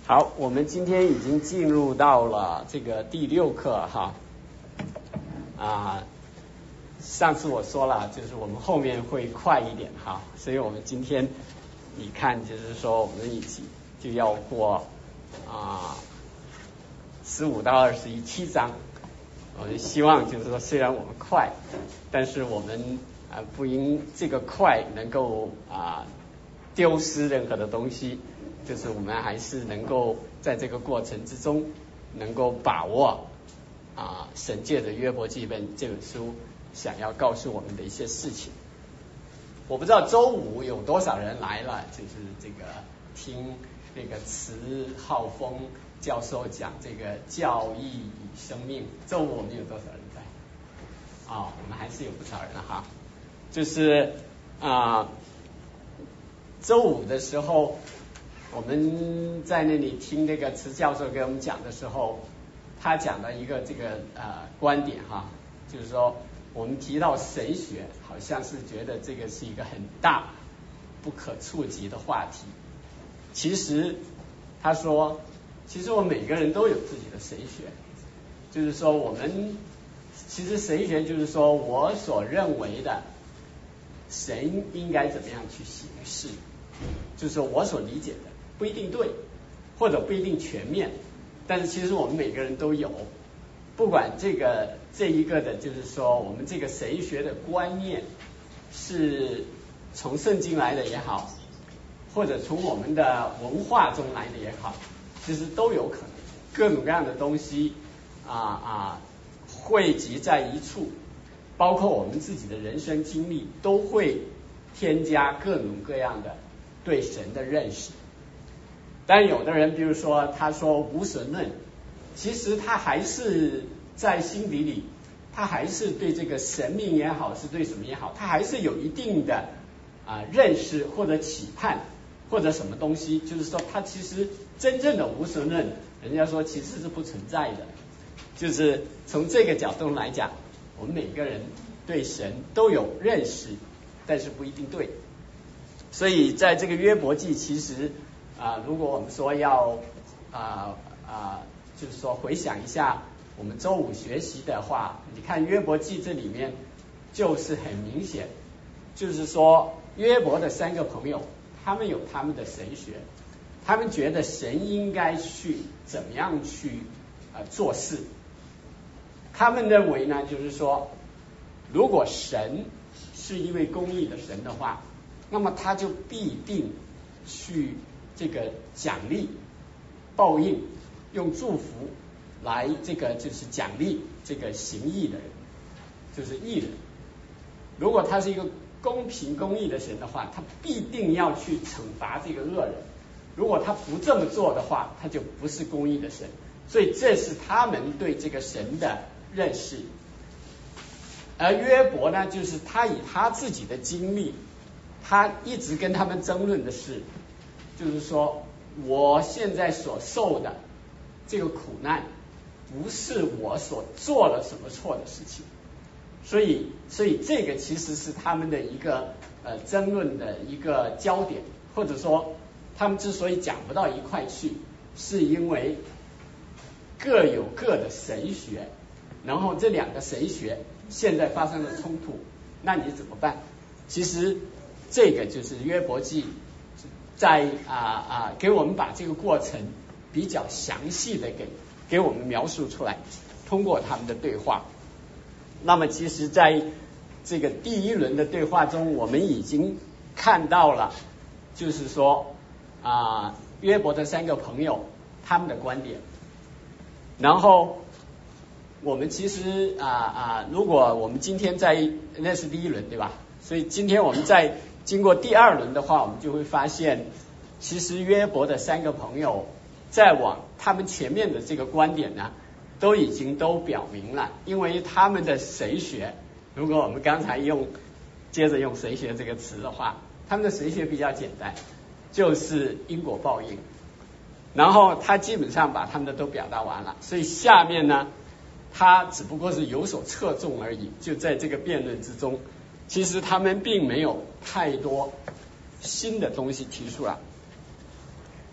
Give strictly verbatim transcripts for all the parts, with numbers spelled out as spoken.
好，我们今天已经进入到了这个第六课哈，啊，上次我说了，就是我们后面会快一点哈，所以我们今天你看，就是说我们一起就要过啊十五到二十一七章，我们希望就是说，虽然我们快，但是我们啊不因这个快能够啊丢失任何的东西。就是我们还是能够在这个过程之中，能够把握啊神借着约伯记本这本书想要告诉我们的一些事情。我不知道周五有多少人来了，就是这个听那个慈浩峰教授讲这个教义与生命。周五我们有多少人在？啊、哦，我们还是有不少人哈。就是啊，周五的时候。我们在那里听那个慈教授给我们讲的时候，他讲了一个这个呃观点哈，就是说我们提到神学，好像是觉得这个是一个很大不可触及的话题。其实他说，其实我们每个人都有自己的神学，就是说我们其实神学就是说我所认为的神应该怎么样去行事，就是说我所理解的。不一定对，或者不一定全面，但是其实我们每个人都有，不管这个这一个的，就是说我们这个神学的观念是从圣经来的也好，或者从我们的文化中来的也好，其实都有可能，各种各样的东西啊啊汇集在一处，包括我们自己的人生经历，都会添加各种各样的对神的认识。但有的人，比如说他说无神论，其实他还是在心底里，他还是对这个神明也好，是对什么也好，他还是有一定的啊认识或者期盼或者什么东西，就是说他其实真正的无神论，人家说其实是不存在的。就是从这个角度来讲，我们每个人对神都有认识，但是不一定对。所以在这个约伯记，其实啊，如果我们说要啊啊，就是说回想一下我们周五学习的话，你看约伯记这里面就是很明显，就是说约伯的三个朋友，他们有他们的神学，他们觉得神应该去怎么样去啊做事。他们认为呢，就是说，如果神是一位公义的神的话，那么他就必定去这个奖励、报应，用祝福来这个就是奖励这个行义的人，就是义人。如果他是一个公平公义的神的话，他必定要去惩罚这个恶人。如果他不这么做的话，他就不是公义的神。所以这是他们对这个神的认识。而约伯呢，就是他以他自己的经历，他一直跟他们争论的是，就是说我现在所受的这个苦难，不是我所做了什么错的事情，所以所以这个其实是他们的一个呃争论的一个焦点，或者说他们之所以讲不到一块去，是因为各有各的神学，然后这两个神学现在发生了冲突，那你怎么办？其实这个就是约伯记在啊啊给我们把这个过程比较详细的给给我们描述出来，通过他们的对话。那么其实在这个第一轮的对话中，我们已经看到了，就是说啊约伯的三个朋友他们的观点。然后我们其实啊啊如果我们今天在那是第一轮对吧？所以今天我们在经过第二轮的话，我们就会发现，其实约伯的三个朋友再往他们前面的这个观点呢，都已经都表明了，因为他们的神学，如果我们刚才用接着用神学这个词的话，他们的神学比较简单，就是因果报应。然后他基本上把他们的都表达完了，所以下面呢，他只不过是有所侧重而已，就在这个辩论之中。其实他们并没有太多新的东西提出来。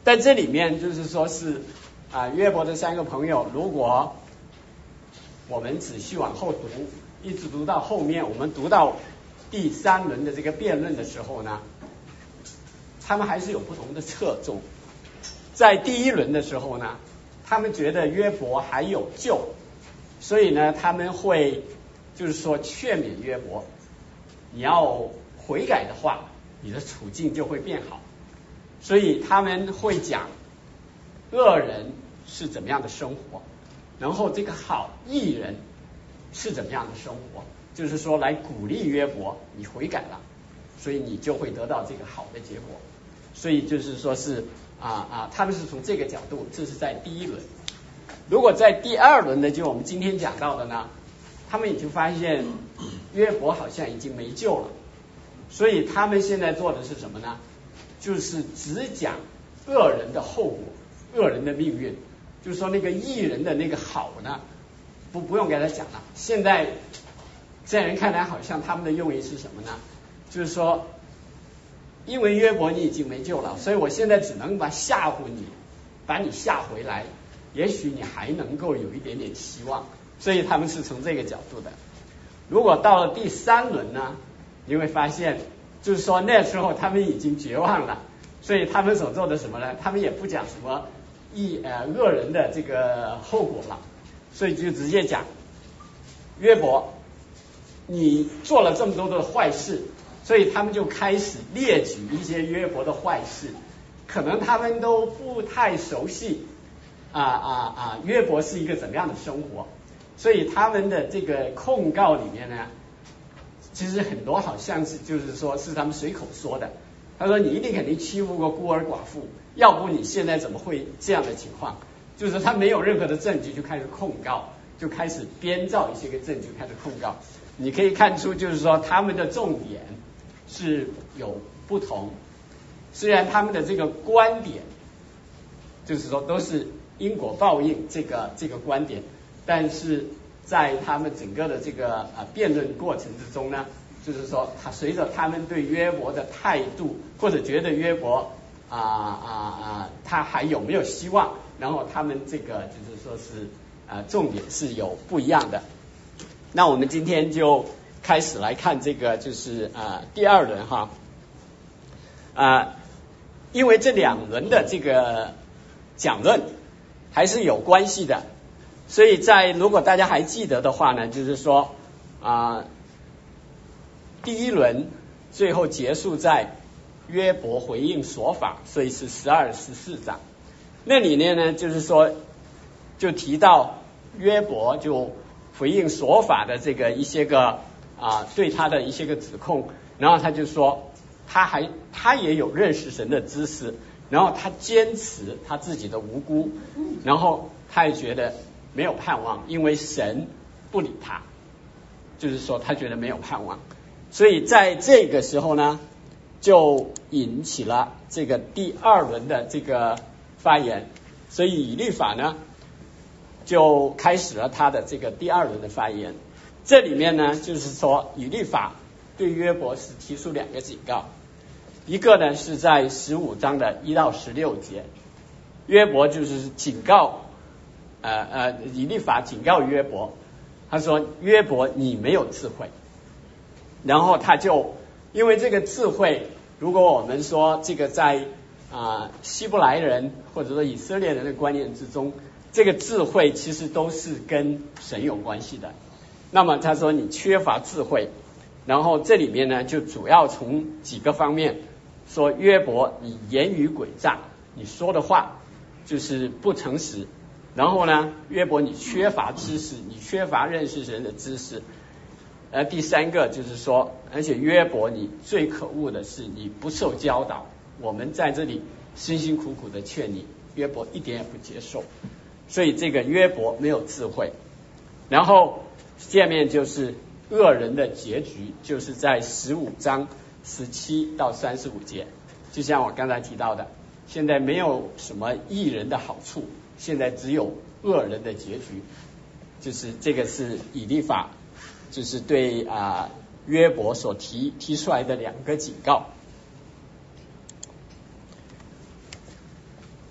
但这里面就是说是啊约伯的三个朋友，如果我们仔细往后读，一直读到后面，我们读到第三轮的这个辩论的时候呢，他们还是有不同的侧重。在第一轮的时候呢，他们觉得约伯还有救，所以呢他们会就是说劝勉约伯，你要悔改的话，你的处境就会变好。所以他们会讲恶人是怎么样的生活，然后这个好义人是怎么样的生活，就是说来鼓励约伯，你悔改了，所以你就会得到这个好的结果。所以就是说是啊啊，他们是从这个角度，这是在第一轮。如果在第二轮的，就我们今天讲到的呢，他们已经发现约伯好像已经没救了，所以他们现在做的是什么呢？就是只讲恶人的后果，恶人的命运，就是说那个义人的那个好呢，不不用给他讲了。现在在人看来，好像他们的用意是什么呢？就是说，因为约伯你已经没救了，所以我现在只能把吓唬你，把你吓回来，也许你还能够有一点点希望。所以他们是从这个角度的。如果到了第三轮呢，你会发现，就是说那时候他们已经绝望了，所以他们所做的什么呢？他们也不讲什么义呃恶人的这个后果了，所以就直接讲约伯，你做了这么多的坏事，所以他们就开始列举一些约伯的坏事，可能他们都不太熟悉啊啊啊约伯是一个怎么样的生活，所以他们的这个控告里面呢，其实很多好像是就是说是他们随口说的。他说你一定肯定欺负过孤儿寡妇，要不你现在怎么会这样的情况？就是他没有任何的证据就开始控告，就开始编造一些个证据开始控告。你可以看出就是说他们的重点是有不同，虽然他们的这个观点就是说都是因果报应这个这个观点，但是在他们整个的这个呃辩论过程之中呢，就是说他随着他们对约伯的态度，或者觉得约伯啊啊啊他还有没有希望，然后他们这个就是说是呃重点是有不一样的。那我们今天就开始来看这个就是啊、呃、第二轮哈啊、呃，因为这两轮的这个讲论还是有关系的，所以在如果大家还记得的话呢，就是说啊、呃、第一轮最后结束在约伯回应说法，所以是十二十四章。那里面呢就是说就提到约伯就回应说法的这个一些个啊对他的一些个指控，然后他就说他还他也有认识神的知识，然后他坚持他自己的无辜，然后他也觉得没有盼望，因为神不理他，就是说他觉得没有盼望。所以在这个时候呢，就引起了这个第二轮的这个发言，所以以律法呢就开始了他的这个第二轮的发言。这里面呢就是说以律法对约伯是提出两个警告，一个呢是在十五章的一到十六节，约伯就是警告呃呃以律法警告约伯，他说约伯你没有智慧，然后他就因为这个智慧，如果我们说这个在啊、呃、希伯来人或者说以色列人的观念之中，这个智慧其实都是跟神有关系的。那么他说你缺乏智慧，然后这里面呢就主要从几个方面说约伯你言语诡诈，你说的话就是不诚实，然后呢约伯你缺乏知识，你缺乏认识神的知识。呃，第三个就是说，而且约伯你最可恶的是你不受教导，我们在这里辛辛苦苦的劝你，约伯一点也不接受，所以这个约伯没有智慧。然后下面就是恶人的结局，就是在十五章十七到三十五节，就像我刚才提到的，现在没有什么义人的好处，现在只有恶人的结局，就是这个是以利法就是对啊、呃、约伯所提提出来的两个警告。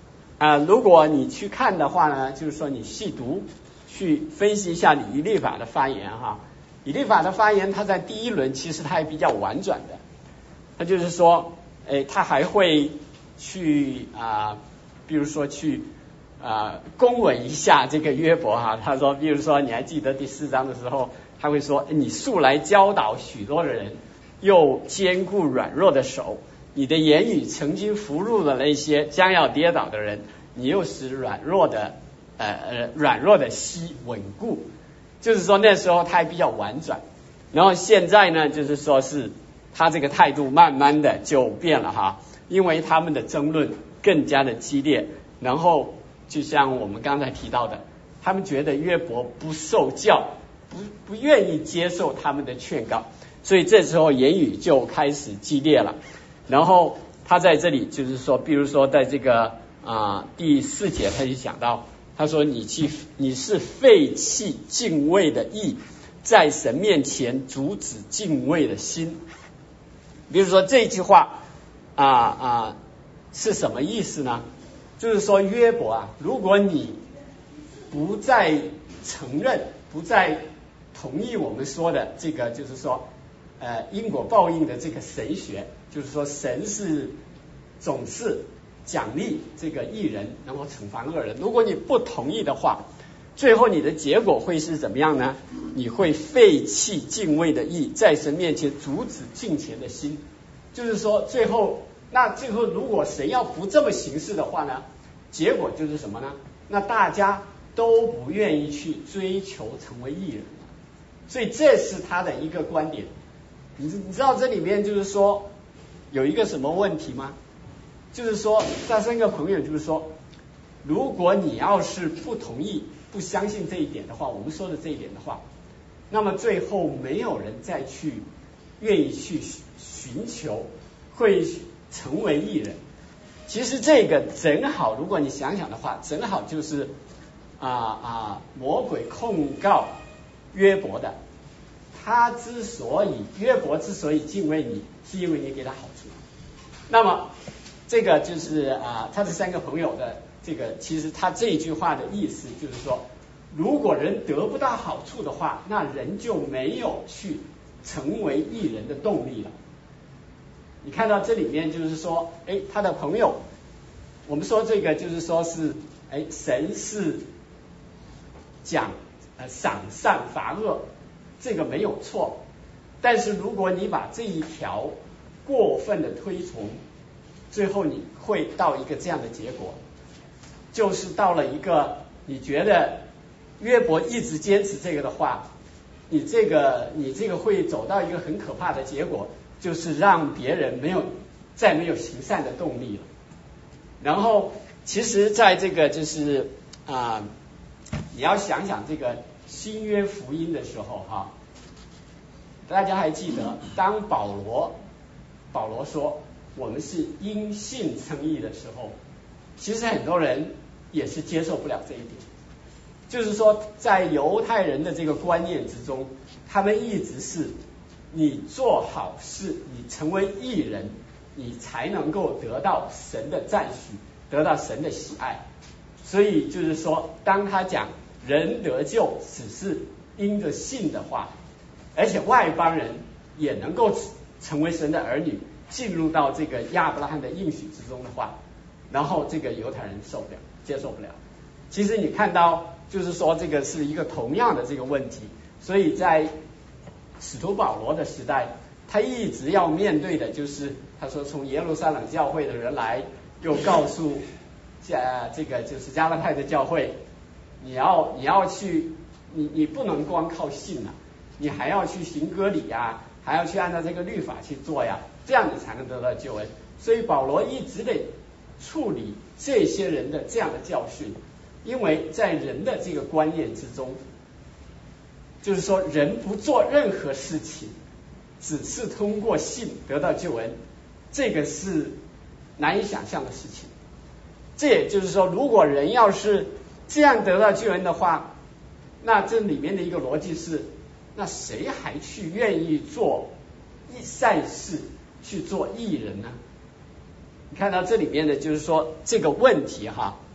啊、呃，如果你去看的话呢，就是说你细读去分析一下以利法的发言哈。以利法的发言，他在第一轮其实他还比较婉转的，他就是说，哎，他还会去啊、呃，比如说去啊、呃、恭维一下这个约伯哈。他说，比如说你还记得第四章的时候，他会说，你素来教导许多的人，又坚固软弱的手，你的言语曾经扶入了那些将要跌倒的人，你又使软弱的呃呃软弱的膝稳固。就是说那时候他还比较婉转，然后现在呢，就是说是他这个态度慢慢的就变了哈，因为他们的争论更加的激烈，然后就像我们刚才提到的，他们觉得约伯不受教，不不愿意接受他们的劝告，所以这时候言语就开始激烈了。然后他在这里就是说，比如说在这个啊、呃、第四节他就讲到，他说你去你是废弃敬畏的义，在神面前阻止敬畏的心。比如说这句话啊啊是什么意思呢？就是说约伯啊，如果你不再承认，不再同意我们说的这个，就是说呃因果报应的这个神学，就是说神是总是奖励这个义人，然后惩罚恶人。如果你不同意的话，最后你的结果会是怎么样呢？你会废弃敬畏的义，在神面前阻止敬虔的心。就是说最后，那最后如果神要不这么行事的话呢，结果就是什么呢？那大家都不愿意去追求成为义人了。所以这是他的一个观点。你你知道这里面就是说有一个什么问题吗？就是说这三个朋友就是说，如果你要是不同意不相信这一点的话，我们说的这一点的话，那么最后没有人再去愿意去寻求会成为义人。其实这个正好，如果你想想的话，正好就是啊啊魔鬼控告约伯的，他之所以约伯之所以敬畏你，是因为你给他好处。那么这个就是啊，他这三个朋友的这个，其实他这句话的意思就是说，如果人得不到好处的话，那人就没有去成为义人的动力了。你看到这里面就是说，哎，他的朋友，我们说这个就是说是，哎，神是讲呃赏善罚恶，这个没有错。但是如果你把这一条过分的推崇，最后你会到一个这样的结果，就是到了一个你觉得约伯一直坚持这个的话，你这个你这个会走到一个很可怕的结果，就是让别人没有再没有行善的动力了。然后其实在这个就是啊、呃，你要想想这个新约福音的时候哈，大家还记得当保罗保罗说我们是因信称义的时候，其实很多人也是接受不了这一点。就是说在犹太人的这个观念之中，他们一直是你做好事，你成为义人，你才能够得到神的赞许，得到神的喜爱。所以就是说当他讲人得救只是因着信的话，而且外邦人也能够成为神的儿女，进入到这个亚伯拉罕的应许之中的话，然后这个犹太人受不了，接受不了。其实你看到就是说这个是一个同样的这个问题，所以在使徒保罗的时代，他一直要面对的就是他说从耶路撒冷教会的人来，又告诉加这个就是加拉太的教会，你要你要去你你不能光靠信啊，你还要去行割礼啊，还要去按照这个律法去做呀，这样你才能得到救恩。所以保罗一直得处理这些人的这样的教训，因为在人的这个观念之中，就是说人不做任何事情，只是通过信得到救恩，这个是难以想象的事情。这也就是说，如果人要是这样得到救恩的话，那这里面的一个逻辑是，那谁还去愿意做善事去做义人呢？你看到这里面的就是说这个问题哈，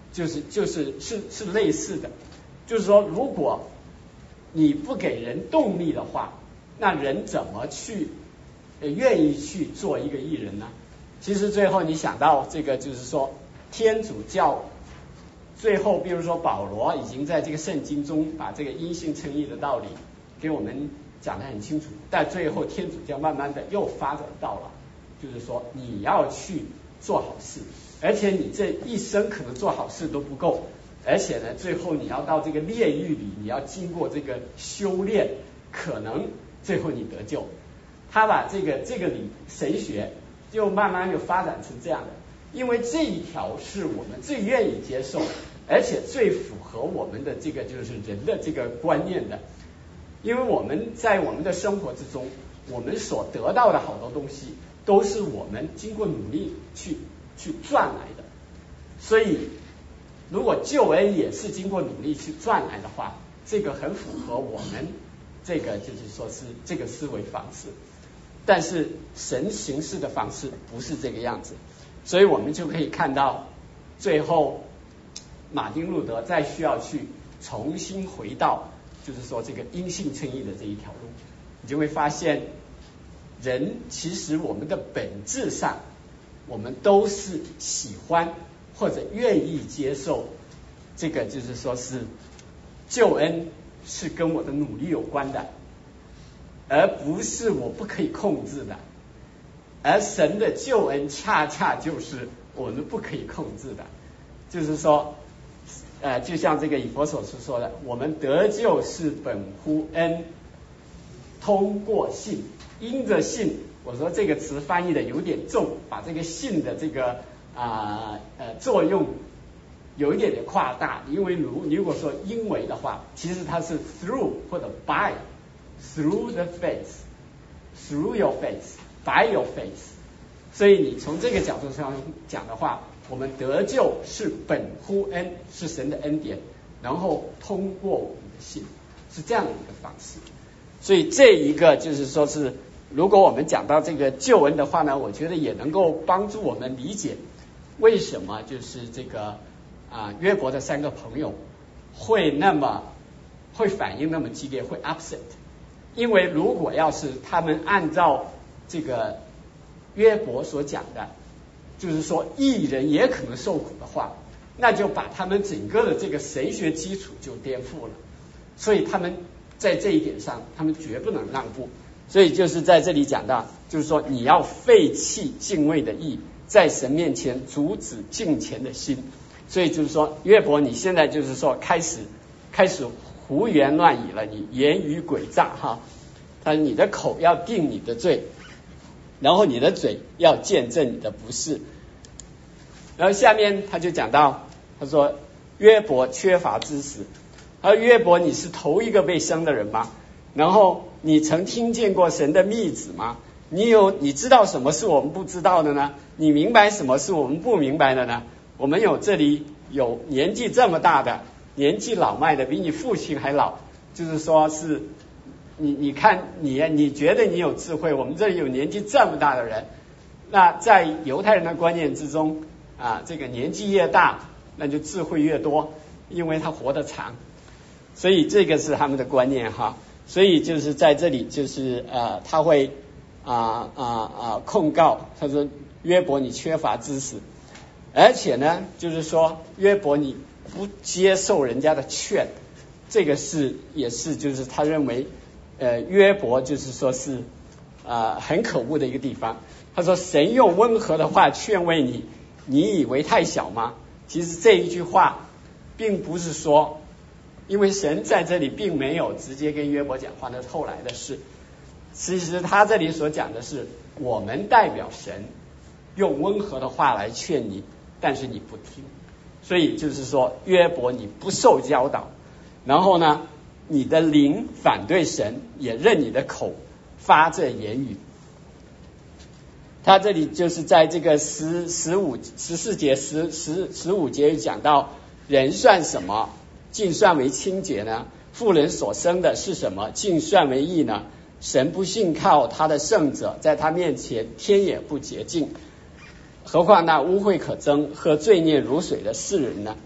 就是就是是是类似的，就是说如果你不给人动力的话，那人怎么去呃愿意去做一个义人呢？其实最后你想到这个，就是说天主教最后，比如说保罗已经在这个圣经中把这个因信称义的道理给我们讲得很清楚，但最后天主教慢慢的又发展到了，就是说你要去做好事，而且你这一生可能做好事都不够，而且呢，最后你要到这个炼狱里，你要经过这个修炼，可能最后你得救。他把这个这个理神学就慢慢就发展成这样的，因为这一条是我们最愿意接受，而且最符合我们的这个就是人的这个观念的。因为我们在我们的生活之中，我们所得到的好多东西都是我们经过努力去去赚来的，所以如果救恩也是经过努力去赚来的话，这个很符合我们这个就是说是这个思维方式。但是神行事的方式不是这个样子，所以我们就可以看到最后马丁路德再需要去重新回到就是说这个因信称义的这一条路，你就会发现人其实我们的本质上我们都是喜欢或者愿意接受这个就是说是救恩是跟我的努力有关的，而不是我不可以控制的，而神的救恩恰恰就是我们不可以控制的，就是说呃，就像这个以弗所书说的，我们得救是本乎恩，通过信，因着信。我说这个词翻译的有点重，把这个信的这个啊 呃, 呃作用有一点点夸大，因为如如果说因为的话，其实它是 through 或者 by through the faith through your faith by your faith， 所以你从这个角度上讲的话，我们得救是本乎恩，是神的恩典，然后通过我们的信，是这样的一个方式。所以这一个就是说是如果我们讲到这个救恩的话呢，我觉得也能够帮助我们理解为什么就是这个啊约伯的三个朋友会那么会反应那么激烈，会 upset。因为如果要是他们按照这个约伯所讲的，就是说义人也可能受苦的话，那就把他们整个的这个神学基础就颠覆了。所以他们在这一点上，他们绝不能让步。所以就是在这里讲到，就是说你要废弃敬畏的义，在神面前阻止敬虔的心。所以就是说约伯你现在就是说开始开始胡言乱语了，你言语诡诈哈，他你的口要定你的罪，然后你的嘴要见证你的不是。然后下面他就讲到，他说约伯缺乏知识，而约伯你是头一个被生的人吗？然后你曾听见过神的密旨吗？你有你知道什么是我们不知道的呢？你明白什么是我们不明白的呢？我们有这里有年纪这么大的，年纪老迈的，比你父亲还老，就是说是你你看你你觉得你有智慧，我们这里有年纪这么大的人。那在犹太人的观念之中啊，这个年纪越大那就智慧越多，因为他活得长，所以这个是他们的观念哈。所以就是在这里就是呃他会啊啊啊控告，他说约伯你缺乏知识，而且呢就是说约伯你不接受人家的劝，这个是也是就是他认为呃约伯就是说是啊、呃、很可恶的一个地方。他说神用温和的话劝慰你，你以为太小吗？其实这一句话并不是说，因为神在这里并没有直接跟约伯讲话，那是后来的事。其实他这里所讲的是我们代表神用温和的话来劝你，但是你不听，所以就是说约伯你不受教导，然后呢你的灵反对神，也任你的口发这言语。他这里就是在这个十十五十四节十十十五节讲到，人算什么，竟算为清洁呢？妇人所生的是什么，竟算为义呢？神不信靠他的圣者，在他面前天也不洁净，何况那污秽可憎和罪孽如水的世人呢？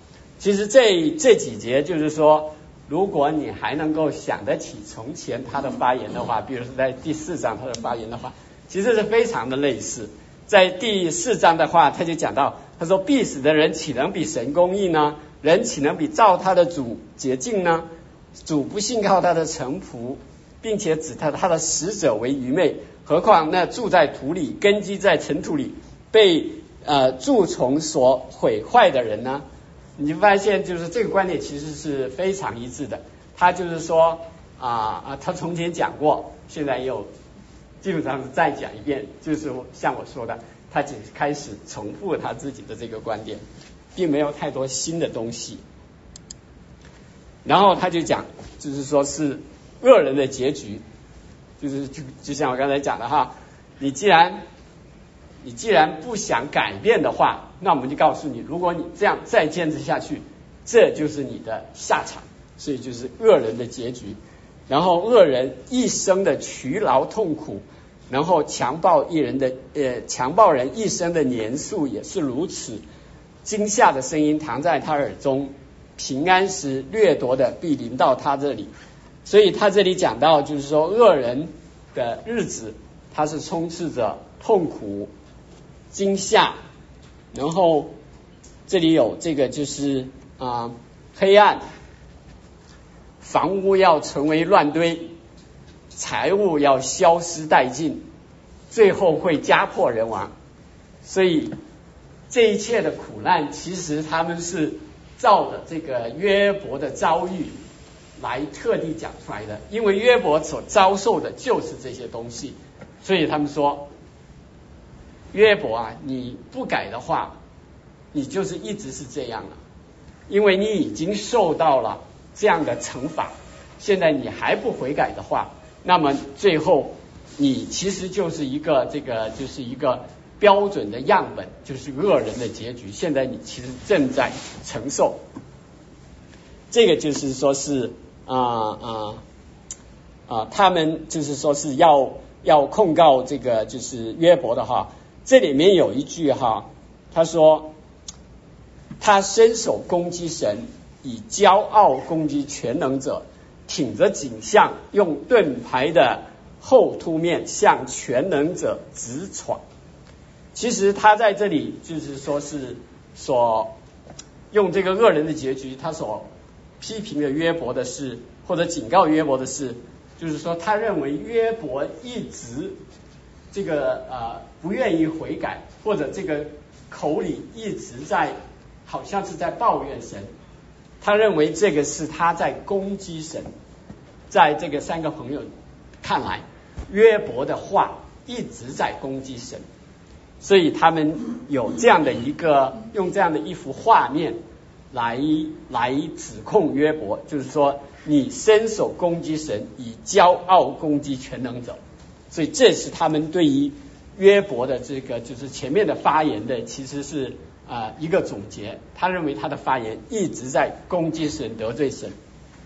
其实这这几节就是说，如果你还能够想得起从前他的发言的话，比如说在第四章他的发言的话，其实是非常的类似。在第四章的话，他就讲到，他说必死的人岂能比神公义呢？人岂能比造他的主洁净呢？主不信靠他的臣仆，并且指他他的使者为愚昧，何况那住在土里、根基在尘土里、被呃蛀虫所毁坏的人呢？你就发现，就是这个观点其实是非常一致的。他就是说啊啊，他从前讲过，现在又基本上是再讲一遍，就是像我说的，他只开始重复他自己的这个观点，并没有太多新的东西。然后他就讲，就是说是恶人的结局，就是就就像我刚才讲的哈，你既然你既然不想改变的话，那我们就告诉你，如果你这样再坚持下去，这就是你的下场，所以就是恶人的结局。然后恶人一生的劬劳痛苦，然后强暴一人的呃强暴人一生的年数也是如此，惊吓的声音藏在他耳中，平安时掠夺的必临到他这里。所以他这里讲到，就是说恶人的日子，他是充斥着痛苦、惊吓，然后这里有这个就是啊、呃、黑暗，房屋要成为乱堆，财物要消失殆尽，最后会家破人亡。所以这一切的苦难，其实他们是照着这个约伯的遭遇来特地讲出来的，因为约伯所遭受的就是这些东西，所以他们说约伯啊，你不改的话，你就是一直是这样了，因为你已经受到了这样的惩罚，现在你还不悔改的话，那么最后你其实就是一个这个就是一个标准的样本，就是恶人的结局，现在你其实正在承受。这个就是说是啊啊啊，他们就是说是要要控告这个就是约伯的哈。这里面有一句哈，他说他伸手攻击神，以骄傲攻击全能者，挺着颈项，用盾牌的后凸面向全能者直闯。其实他在这里就是说是所用这个恶人的结局，他所批评的约伯的事，或者警告约伯的事，就是说他认为约伯一直这个呃不愿意悔改，或者这个口里一直在好像是在抱怨神，他认为这个是他在攻击神。在这个三个朋友看来，约伯的话一直在攻击神，所以他们有这样的一个用这样的一幅画面来来指控约伯，就是说你伸手攻击神，以骄傲攻击全能者。所以这是他们对于约伯的这个就是前面的发言的其实是啊、呃、一个总结，他认为他的发言一直在攻击神，得罪神。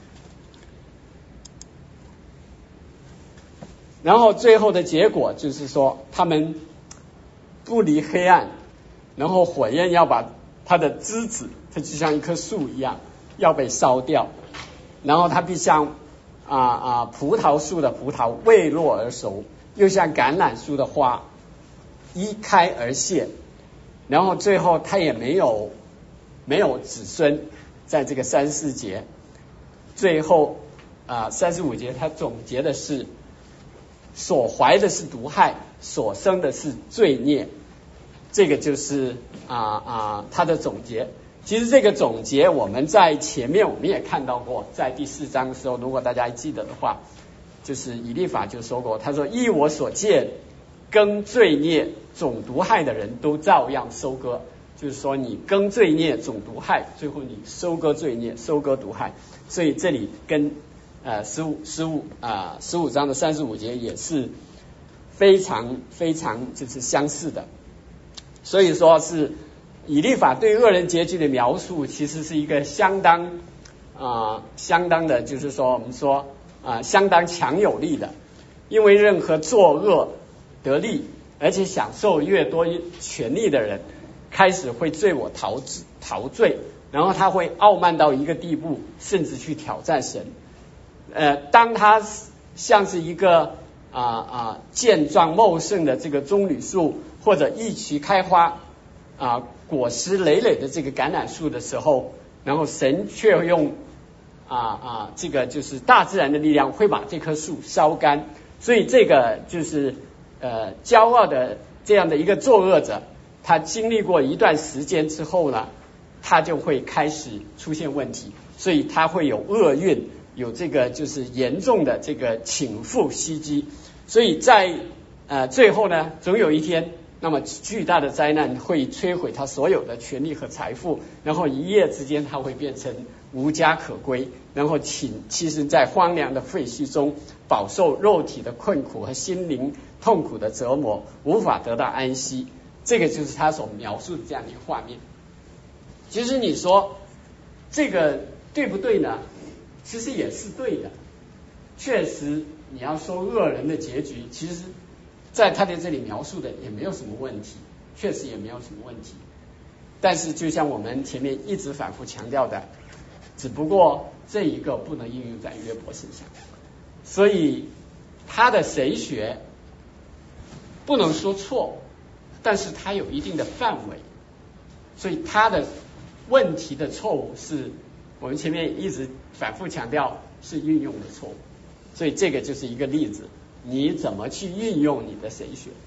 然后最后的结果就是说他们不离黑暗，然后火焰要把它的枝子，它就像一棵树一样要被烧掉，然后它必像啊啊葡萄树的葡萄未落而熟，又像橄榄树的花一开而谢，然后最后他也没有没有子孙。在这个三四节最后啊三十五节他总结的是所怀的是毒害，所生的是罪孽，这个就是啊啊他的总结。其实这个总结我们在前面我们也看到过，在第四章的时候，如果大家还记得的话，就是以利法就说过，他说依我所见，耕罪孽种毒害的人都照样收割，就是说你耕罪孽种毒害，最后你收割罪孽收割毒害。所以这里跟呃十五十五啊十五章的三十五节也是非常非常就是相似的。所以说是以利法对恶人结局的描述，其实是一个相当啊、呃、相当的，就是说我们说啊、呃、相当强有力的，因为任何作恶得利而且享受越多权利的人，开始会对我陶陶醉， 然后他会傲慢到一个地步，甚至去挑战神。呃，当他像是一个啊啊健壮茂盛的这个棕榈树，或者一齐开花啊果实累累的这个橄榄树的时候，然后神却用啊啊这个就是大自然的力量会把这棵树烧干。所以这个就是呃骄傲的这样的一个作恶者，他经历过一段时间之后呢，他就会开始出现问题，所以他会有厄运，有这个就是严重的这个倾覆袭击。所以在呃最后呢，总有一天，那么巨大的灾难会摧毁他所有的权利和财富，然后一夜之间他会变成无家可归，然后请其实在荒凉的废墟中饱受肉体的困苦和心灵痛苦的折磨，无法得到安息。这个就是他所描述的这样的一个画面。其实你说这个对不对呢？其实也是对的。确实你要说恶人的结局，其实在他在这里描述的也没有什么问题，确实也没有什么问题。但是就像我们前面一直反复强调的，只不过这一个不能应用在约伯身上，所以他的神学不能说错，但是他有一定的范围，所以他的问题的错误是我们前面一直反复强调是运用的错误。所以这个就是一个例子，你怎么去运用你的神学。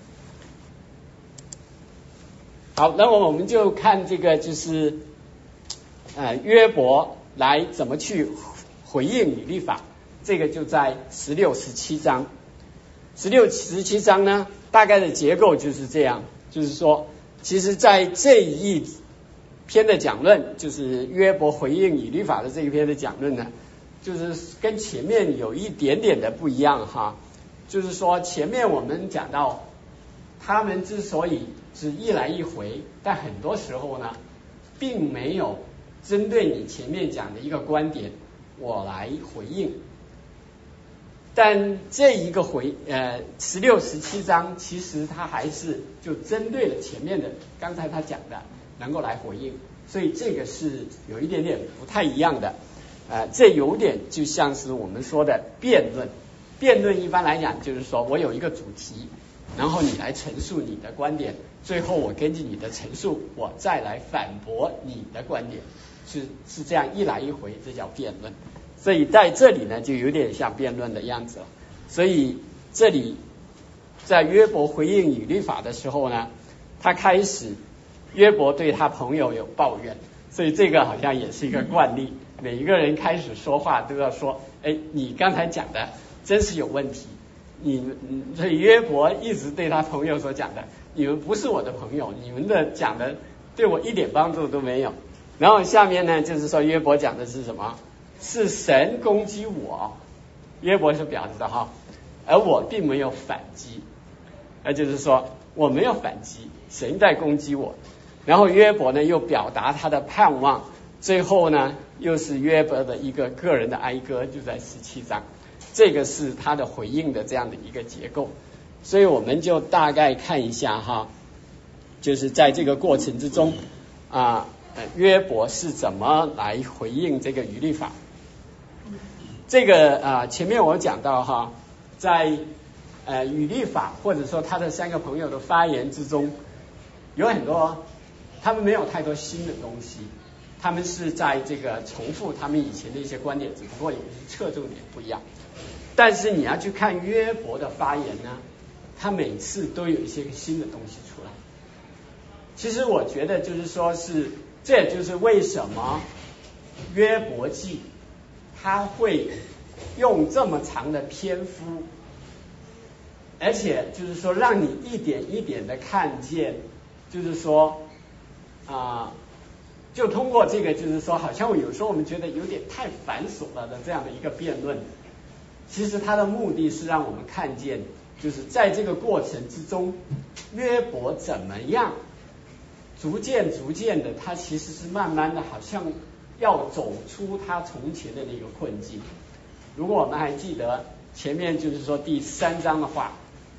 好，那么我们就看这个就是呃约伯来怎么去回应以利法，这个就在十六十七章。十六十七章呢，大概的结构就是这样，就是说其实在这一篇的讲论，就是约伯回应以利法的这一篇的讲论呢，就是跟前面有一点点的不一样哈。就是说前面我们讲到他们之所以只一来一回，但很多时候呢并没有针对你前面讲的一个观点我来回应。但这一个回呃十六十七章其实他还是就针对了前面的刚才他讲的能够来回应，所以这个是有一点点不太一样的。呃，这有点就像是我们说的辩论。辩论一般来讲就是说我有一个主题，然后你来陈述你的观点，最后我根据你的陈述我再来反驳你的观点，是是这样一来一回，这叫辩论。所以在这里呢就有点像辩论的样子了。所以这里在约伯回应以利法的时候呢，他开始约伯对他朋友有抱怨，所以这个好像也是一个惯例，每一个人开始说话都要说，哎，你刚才讲的真是有问题。你所以约伯一直对他朋友所讲的，你们不是我的朋友，你们的讲的对我一点帮助都没有。然后下面呢就是说约伯讲的是什么？是神攻击我，约伯是表示的哈，而我并没有反击，那就是说我没有反击，神在攻击我。然后约伯呢又表达他的盼望，最后呢又是约伯的一个个人的哀歌，就在十七章。这个是他的回应的这样的一个结构。所以我们就大概看一下哈，就是在这个过程之中啊，约伯是怎么来回应这个以利法。这个啊，前面我讲到哈，在呃以利法或者说他的三个朋友的发言之中，有很多他们没有太多新的东西，他们是在这个重复他们以前的一些观点，只不过有些侧重点不一样。但是你要去看约伯的发言呢，他每次都有一些新的东西出来。其实我觉得就是说是，这也就是为什么约伯记他会用这么长的篇幅，而且就是说让你一点一点的看见，就是说啊、呃，就通过这个就是说好像有时候我们觉得有点太繁琐了的这样的一个辩论，其实他的目的是让我们看见，就是在这个过程之中约伯怎么样逐渐逐渐的，他其实是慢慢的好像要走出他从前的那个困境。如果我们还记得前面就是说第三章的话，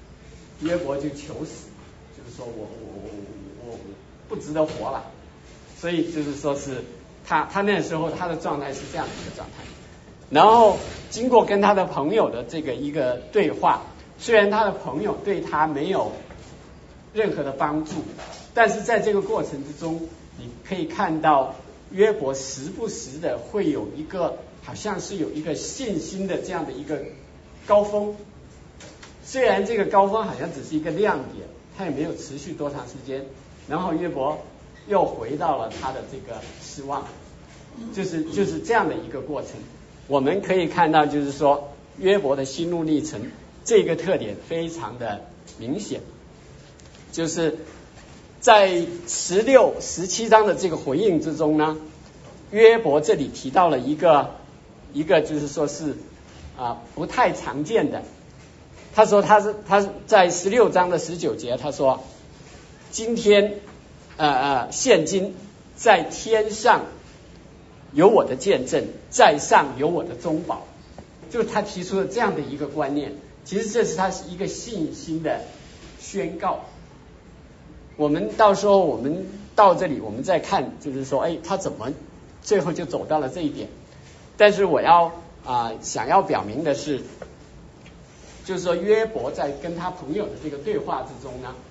约伯就求死，就是说我我我我不值得活了， 所以就是说是他他那时候他的状态是这样的一个状态。然后经过跟他的朋友的这个一个对话，虽然他的朋友对他没有任何的帮助，但是在这个过程之中，你可以看到约伯时不时的会有一个好像是有一个信心的这样的一个高峰，虽然这个高峰好像只是一个亮点，它也没有持续多长时间，然后约伯又回到了他的这个失望，就是就是这样的一个过程。我们可以看到就是说约伯的心路历程这个特点非常的明显，就是在十六、十七章的这个回应之中呢，约伯这里提到了一个一个就是说是啊不太常见的。他说他是他在十六章的十九节，他说今天呃呃现今在天上有我的见证，在上有我的中保，就是他提出了这样的一个观念。其实这是他一个信心的宣告。我们到时候我们到这里我们再看，就是说哎他怎么最后就走到了这一点。但是我要啊、呃、想要表明的是，就是说约伯在跟他朋友的这个对话之中呢，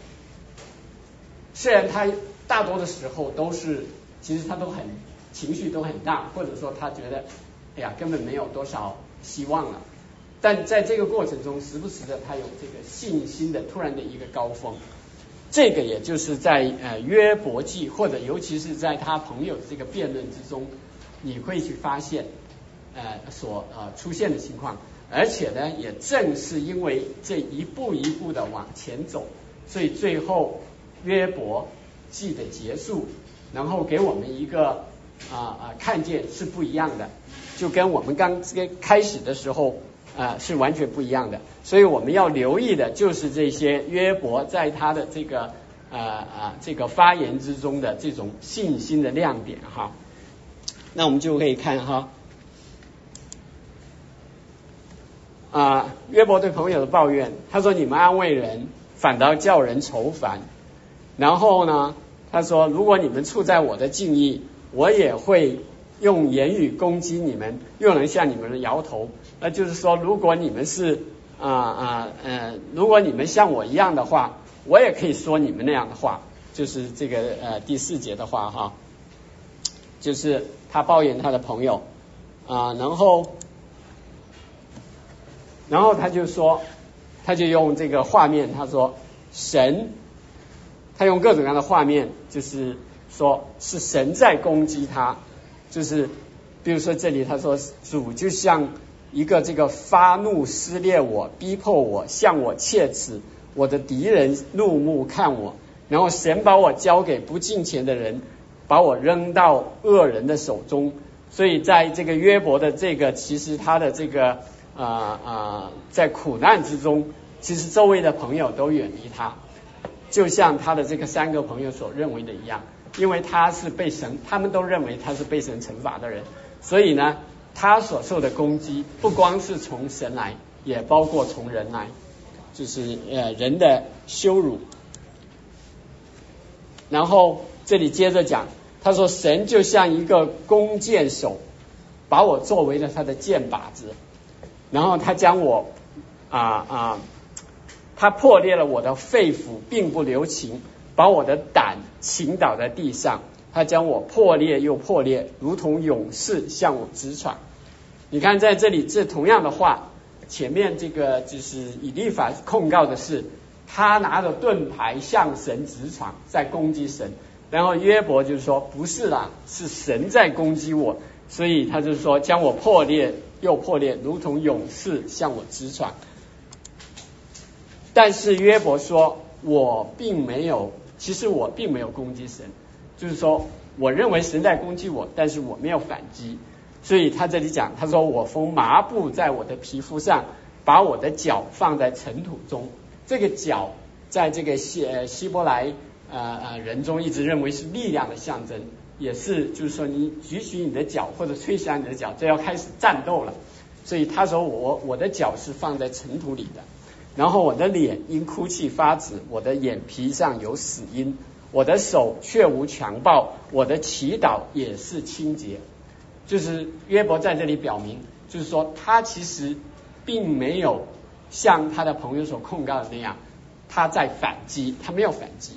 虽然他大多的时候都是其实他都很情绪都很大，或者说他觉得哎呀根本没有多少希望了，但在这个过程中时不时的他有这个信心的突然的一个高峰。这个也就是在呃约伯记，或者尤其是在他朋友的这个辩论之中，你会去发现呃所呃出现的情况。而且呢也正是因为这一步一步的往前走，所以最后约伯记的结束，然后给我们一个啊啊、呃、看见是不一样的，就跟我们刚开始的时候啊、呃、是完全不一样的。所以我们要留意的就是这些约伯在他的这个呃啊这个发言之中的这种信心的亮点哈。那我们就可以看哈啊约伯对朋友的抱怨，他说你们安慰人，反倒叫人愁烦。然后呢他说如果你们处在我的境遇，我也会用言语攻击你们，又能向你们摇头。那就是说如果你们是啊啊呃如果你们像我一样的话，我也可以说你们那样的话，就是这个呃第四节的话哈，就是他抱怨他的朋友啊，然后然后他就说他就用这个画面，他说神，他用各种各样的画面，就是说是神在攻击他，就是比如说这里他说主就像一个这个发怒撕裂我，逼迫我，向我切齿，我的敌人怒目看我，然后神把我交给不敬虔的人，把我扔到恶人的手中。所以在这个约伯的这个其实他的这个啊啊、呃呃、在苦难之中，其实周围的朋友都远离他，就像他的这个三个朋友所认为的一样，因为他是被神，他们都认为他是被神惩罚的人，所以呢他所受的攻击不光是从神来，也包括从人来，就是呃人的羞辱。然后这里接着讲，他说神就像一个弓箭手，把我作为了他的箭靶子，然后他将我啊啊他破裂了我的肺腑，并不留情，把我的胆倾倒在地上，他将我破裂又破裂，如同勇士向我直闯。你看在这里这同样的话，前面这个就是以利法控告的是他拿着盾牌向神直闯，在攻击神，然后约伯就是说不是啦，是神在攻击我，所以他就是说将我破裂又破裂，如同勇士向我直闯。但是约伯说我并没有，其实我并没有攻击神，就是说我认为神在攻击我，但是我没有反击。所以他这里讲，他说我缝麻布在我的皮肤上，把我的脚放在尘土中。这个脚在这个希呃希伯来呃呃人中一直认为是力量的象征，也是就是说你举起你的脚或者吹响你的脚，这要开始战斗了。所以他说我我的脚是放在尘土里的，然后我的脸因哭泣发紫，我的眼皮上有死因， 我的手却无强暴，我的祈祷也是清洁。就是约伯在这里表明，就是说他其实并没有像他的朋友所控告的那样，他在反击，他没有反击。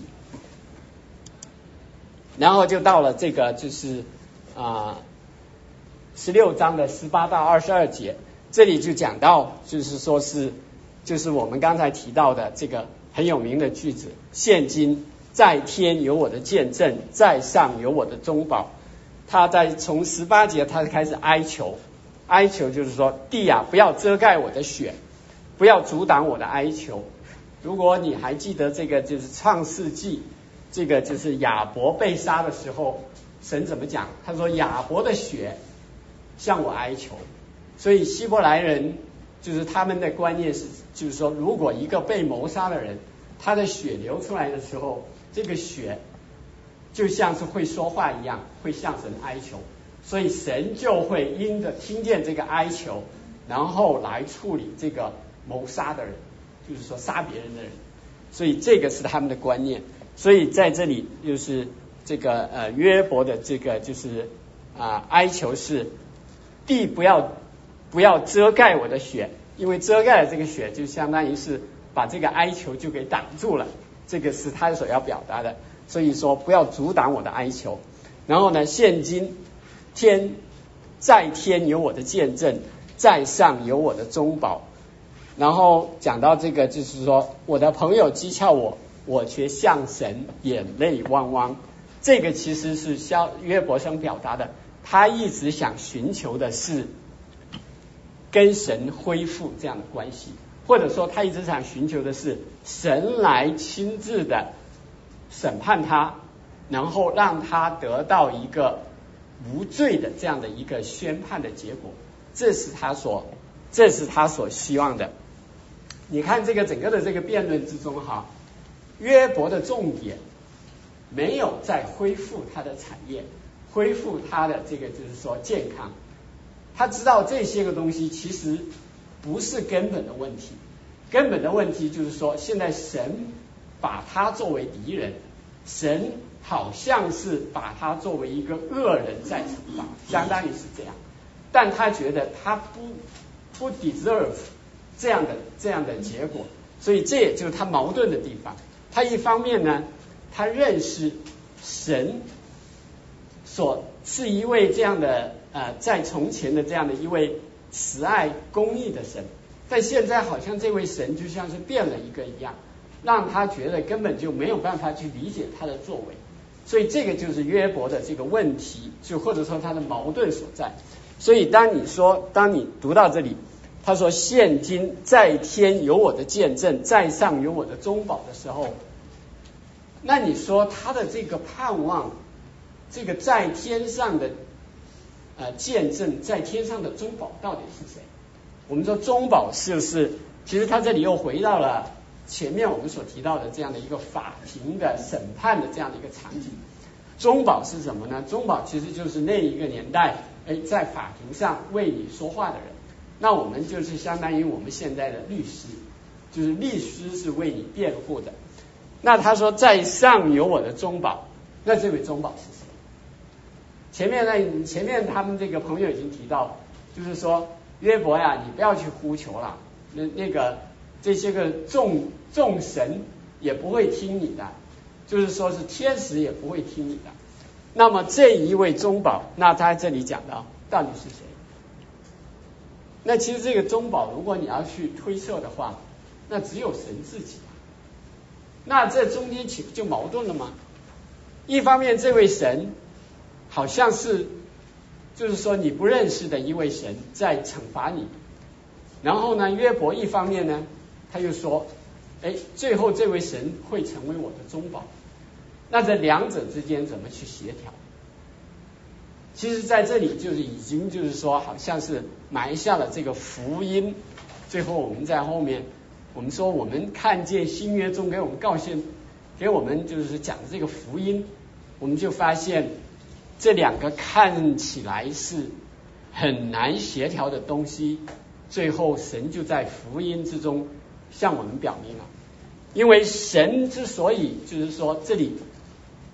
然后就到了这个就是啊十六章的十八到二十二节，这里就讲到，就是说是就是我们刚才提到的这个很有名的句子，现今在天有我的见证，在上有我的中保。他在从十八节他开始哀求，哀求就是说，地啊，不要遮盖我的血，不要阻挡我的哀求。如果你还记得这个就是创世纪，这个就是亚伯被杀的时候，神怎么讲？他说亚伯的血向我哀求。所以希伯来人就是他们的观念是，就是说如果一个被谋杀的人，他的血流出来的时候，这个血就像是会说话一样，会向神哀求，所以神就会因着听见这个哀求，然后来处理这个谋杀的人，就是说杀别人的人。所以这个是他们的观念。所以在这里就是这个呃约伯的这个就是啊、呃、哀求是，地不要不要遮盖我的血，因为遮盖了这个血，就相当于是把这个哀求就给挡住了，这个是他所要表达的。所以说不要阻挡我的哀求。然后呢，现今天在天有我的见证，在上有我的中保。然后讲到这个就是说，我的朋友讥诮我，我却向神眼泪汪汪。这个其实是约伯想表达的，他一直想寻求的是跟神恢复这样的关系，或者说他一直想寻求的是神来亲自的审判他，然后让他得到一个无罪的这样的一个宣判的结果。这是他所这是他所希望的。你看这个整个的这个辩论之中哈，约伯的重点没有在恢复他的产业，恢复他的这个就是说健康。他知道这些个东西其实不是根本的问题，根本的问题就是说，现在神把他作为敌人，神好像是把他作为一个恶人在惩罚，相当于是这样。但他觉得他不不 deserve 这样的这样的结果，所以这也就是他矛盾的地方。他一方面呢，他认识神所是一位这样的呃，在从前的这样的一位慈爱公义的神，但现在好像这位神就像是变了一个一样，让他觉得根本就没有办法去理解他的作为。所以这个就是约伯的这个问题，就或者说他的矛盾所在。所以当你说当你读到这里，他说现今在天有我的见证，在上有我的中保的时候，那你说他的这个盼望，这个在天上的呃见证，在天上的中保到底是谁？我们说中保是不是，其实他这里又回到了前面我们所提到的这样的一个法庭的审判的这样的一个场景。中保是什么呢？中保其实就是那一个年代哎在法庭上为你说话的人。那我们就是相当于我们现在的律师，就是律师是为你辩护的。那他说在上有我的中保，那这位中保是谁？前面呢，前面他们这个朋友已经提到，就是说约伯呀，你不要去呼求了，那那个这些个众众神也不会听你的，就是说是天使也不会听你的。那么这一位中保，那他这里讲到到底是谁？那其实这个中保，如果你要去推测的话，那只有神自己。那这中间岂不就矛盾了吗？一方面这位神好像是就是说你不认识的一位神在惩罚你，然后呢约伯一方面呢他又说哎，最后这位神会成为我的中保。那这两者之间怎么去协调？其实在这里就是已经就是说好像是埋下了这个福音。最后我们在后面我们说我们看见新约中给我们告现给我们就是讲的这个福音，我们就发现这两个看起来是很难协调的东西，最后神就在福音之中向我们表明了。因为神之所以就是说这里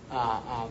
啊啊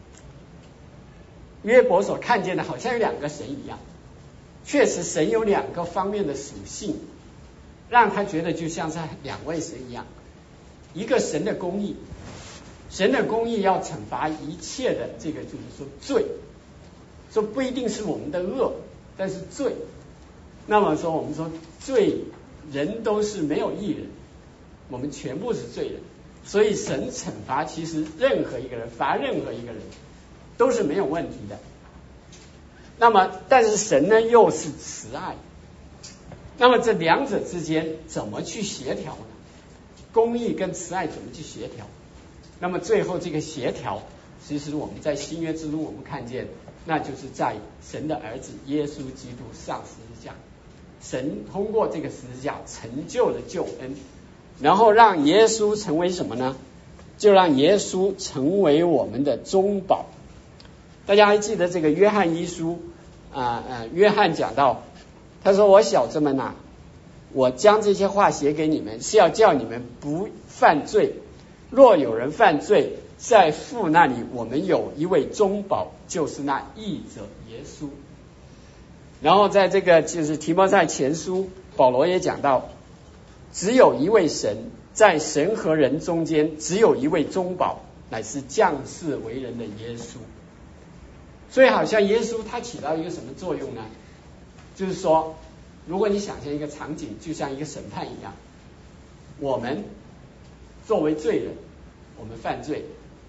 约伯所看见的好像有两个神一样，确实神有两个方面的属性，让他觉得就像是两位神一样。一个神的公义，神的公义要惩罚一切的这个就是说罪，说不一定是我们的恶，但是罪。那么说我们说罪人都是没有义人，我们全部是罪人，所以神惩罚其实任何一个人，罚任何一个人都是没有问题的。那么但是神呢又是慈爱，那么这两者之间怎么去协调呢？公义跟慈爱怎么去协调？那么最后这个协调，其实我们在新约之中我们看见，那就是在神的儿子耶稣基督上十字架，神通过这个十字架成就了救恩，然后让耶稣成为什么呢？就让耶稣成为我们的中保。大家还记得这个约翰一书啊呃约翰讲到，他说我小子们呐、啊，我将这些话写给你们，是要叫你们不犯罪。若有人犯罪，在父那里我们有一位中保，就是那义者耶稣。然后在这个就是提摩太前书，保罗也讲到，只有一位神，在神和人中间只有一位中保，乃是降世为人的耶稣。所以好像耶稣他起到一个什么作用呢？就是说如果你想象一个场景，就像一个审判一样，我们作为罪人，我们犯罪，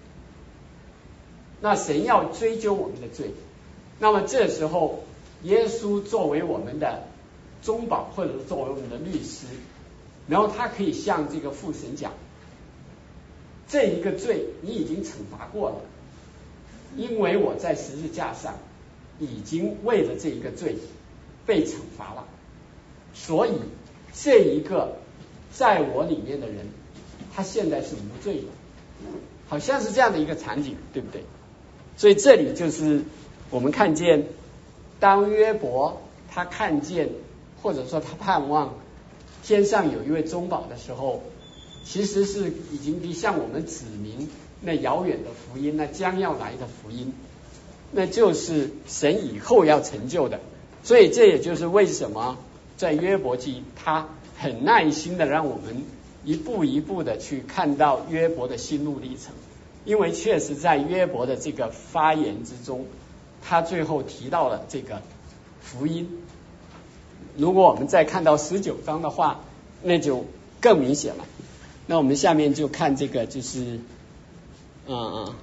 那神要追究我们的罪，那么这时候耶稣作为我们的中保，或者是作为我们的律师，然后他可以向这个父神讲，这一个罪你已经惩罚过了，因为我在十字架上已经为了这一个罪被惩罚了，所以这一个在我里面的人，他现在是无罪的，好像是这样的一个场景，对不对？所以这里就是我们看见，当约伯他看见或者说他盼望天上有一位中保的时候，其实是已经向我们指明那遥远的福音，那将要来的福音，那就是神以后要成就的。所以这也就是为什么在约伯记他很耐心的让我们一步一步的去看到约伯的心路历程，因为确实在约伯的这个发言之中，他最后提到了这个福音。如果我们再看到十九章的话，那就更明显了。那我们下面就看这个就是嗯嗯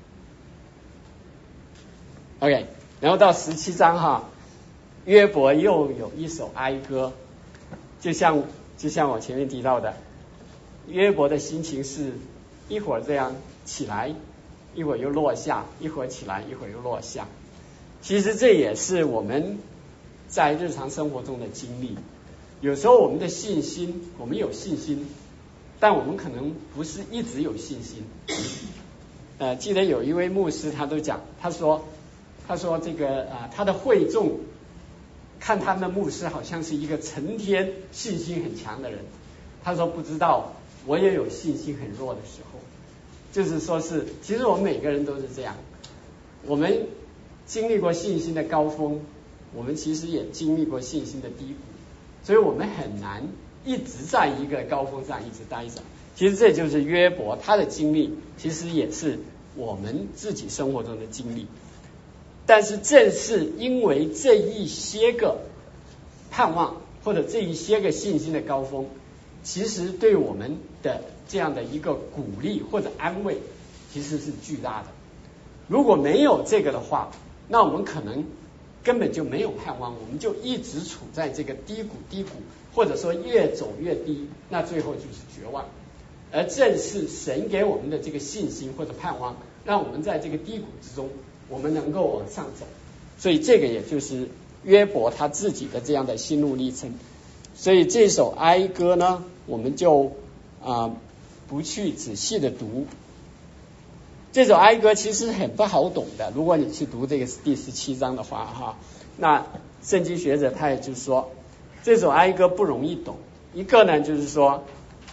OK， 然后到十七章哈，约伯又有一首哀歌，就像就像我前面提到的，约伯的心情是一会儿这样起来，一会儿又落下，一会儿起来，一会儿又落下。其实这也是我们在日常生活中的经历。有时候我们的信心，我们有信心，但我们可能不是一直有信心。呃，记得有一位牧师他都讲，他说他说这个啊、呃，他的会众看他们的牧师好像是一个成天信心很强的人，他说不知道我也有信心很弱的时候，就是说是其实我们每个人都是这样，我们经历过信心的高峰，我们其实也经历过信心的低谷，所以我们很难一直在一个高峰上一直待着。其实这就是约伯他的经历，其实也是我们自己生活中的经历。但是正是因为这一些个盼望或者这一些个信心的高峰，其实对我们的这样的一个鼓励或者安慰其实是巨大的。如果没有这个的话，那我们可能根本就没有盼望，我们就一直处在这个低谷低谷，或者说越走越低，那最后就是绝望。而正是神给我们的这个信心或者盼望，让我们在这个低谷之中我们能够往上走。所以这个也就是约伯他自己的这样的心路历程。所以这首哀歌呢，我们就啊、呃、不去仔细的读。这首哀歌其实很不好懂的，如果你去读这个第十七章的话哈，那圣经学者他也就是说这首哀歌不容易懂。一个呢就是说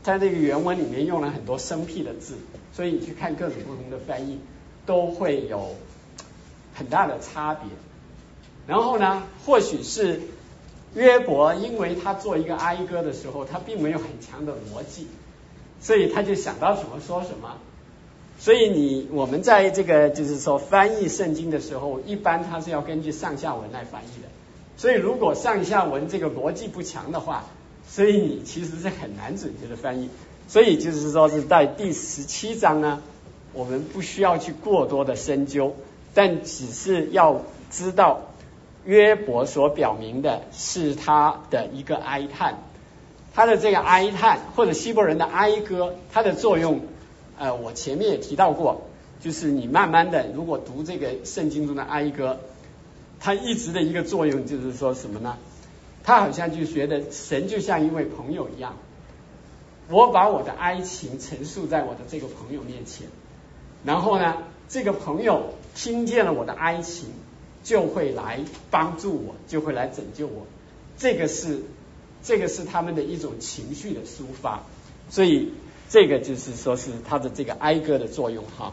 它这个原文里面用了很多生僻的字，所以你去看各种不同的翻译都会有很大的差别。然后呢，或许是约伯因为他做一个哀歌的时候，他并没有很强的逻辑，所以他就想到什么说什么。所以你我们在这个就是说翻译圣经的时候，一般它是要根据上下文来翻译的。所以如果上下文这个逻辑不强的话，所以你其实是很难准确的翻译。所以就是说是在第十七章呢，我们不需要去过多的深究，但只是要知道约伯所表明的是他的一个哀叹，他的这个哀叹或者希伯人的哀歌，它的作用呃，我前面也提到过，就是你慢慢的如果读这个圣经中的哀歌，它一直的一个作用就是说什么呢？他好像就觉得神就像一位朋友一样，我把我的哀情陈述在我的这个朋友面前，然后呢，这个朋友听见了我的哀情，就会来帮助我，就会来拯救我。这个是这个是他们的一种情绪的抒发，所以这个就是说是他的这个哀歌的作用哈。